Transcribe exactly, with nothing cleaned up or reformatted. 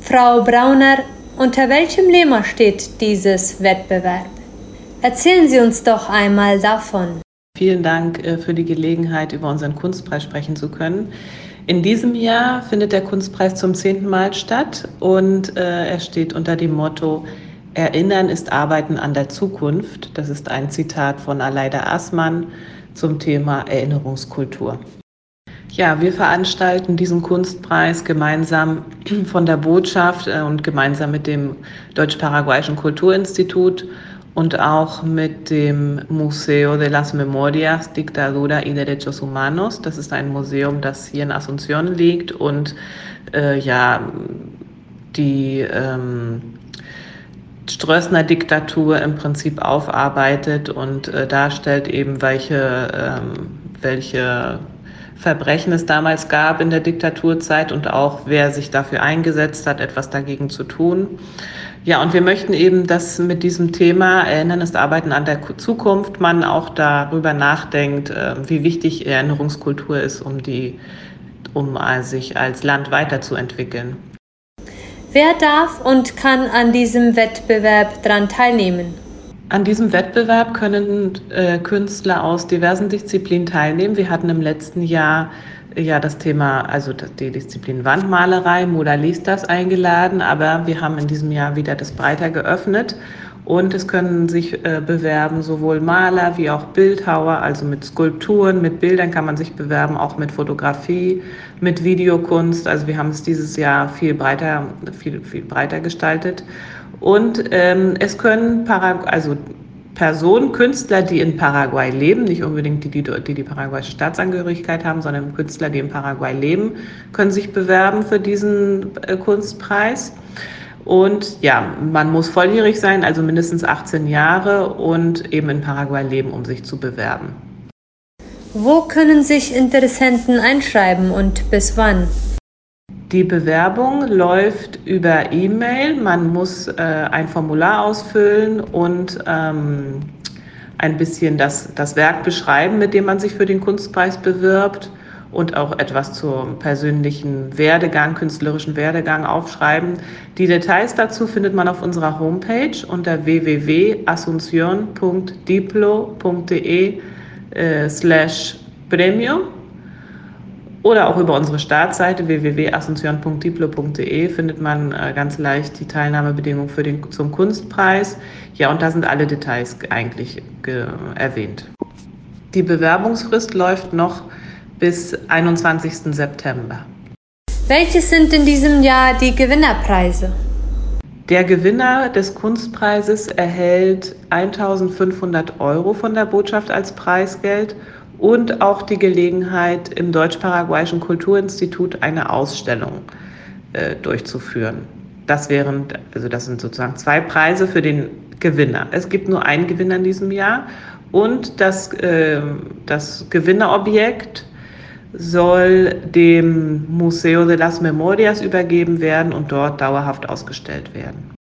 Frau Brauner, unter welchem Thema steht dieses Wettbewerb? Erzählen Sie uns doch einmal davon. Vielen Dank für die Gelegenheit, über unseren Kunstpreis sprechen zu können. In diesem Jahr findet der Kunstpreis zum zehnten Mal statt und äh, er steht unter dem Motto Erinnern ist Arbeiten an der Zukunft. Das ist ein Zitat von Aleida Aßmann zum Thema Erinnerungskultur. Ja, wir veranstalten diesen Kunstpreis gemeinsam von der Botschaft und gemeinsam mit dem Deutsch-Paraguayischen Kulturinstitut und auch mit dem Museo de las Memorias, Dictadura y Derechos Humanos. Das ist ein Museum, das hier in Asunción liegt und äh, ja, die ähm, Stroessner Diktatur im Prinzip aufarbeitet und äh, darstellt eben, welche, ähm, welche Verbrechen es damals gab in der Diktaturzeit und auch wer sich dafür eingesetzt hat, etwas dagegen zu tun. Ja, und wir möchten eben, dass mit diesem Thema Erinnern ist Arbeiten an der Zukunft man auch darüber nachdenkt, wie wichtig Erinnerungskultur ist, um, die, um sich als Land weiterzuentwickeln. Wer darf und kann an diesem Wettbewerb daran teilnehmen? An diesem Wettbewerb können äh, Künstler aus diversen Disziplinen teilnehmen. Wir hatten im letzten Jahr ja das Thema, also die Disziplin Wandmalerei, Muralistas eingeladen, aber wir haben in diesem Jahr wieder das breiter geöffnet und es können sich äh, bewerben sowohl Maler wie auch Bildhauer, also mit Skulpturen, mit Bildern kann man sich bewerben, auch mit Fotografie, mit Videokunst. Also wir haben es dieses Jahr viel breiter, viel, viel breiter gestaltet. Und ähm, es können Parag- also Personen, Künstler, die in Paraguay leben, nicht unbedingt die, die die, die paraguayische Staatsangehörigkeit haben, sondern Künstler, die in Paraguay leben, können sich bewerben für diesen äh, Kunstpreis. Und ja, man muss volljährig sein, also mindestens achtzehn Jahre und eben in Paraguay leben, um sich zu bewerben. Wo können sich Interessenten einschreiben und bis wann? Die Bewerbung läuft über E-Mail. Man muss äh, ein Formular ausfüllen und ähm, ein bisschen das, das Werk beschreiben, mit dem man sich für den Kunstpreis bewirbt und auch etwas zum persönlichen Werdegang, künstlerischen Werdegang aufschreiben. Die Details dazu findet man auf unserer Homepage unter w w w punkt asuncion punkt diplo punkt de äh, slash premio. Oder auch über unsere Startseite w w w punkt asuncion punkt diplo punkt de findet man äh, ganz leicht die Teilnahmebedingungen für den, zum Kunstpreis. Ja, und da sind alle Details eigentlich ge- erwähnt. Die Bewerbungsfrist läuft noch bis einundzwanzigsten September. Welche sind in diesem Jahr die Gewinnerpreise? Der Gewinner des Kunstpreises erhält eintausendfünfhundert Euro von der Botschaft als Preisgeld und auch die Gelegenheit, im Deutsch-Paraguayischen Kulturinstitut eine Ausstellung äh, durchzuführen. Das wären, also das sind sozusagen zwei Preise für den Gewinner. Es gibt nur einen Gewinner in diesem Jahr und das, äh, das Gewinnerobjekt soll dem Museo de las Memorias übergeben werden und dort dauerhaft ausgestellt werden.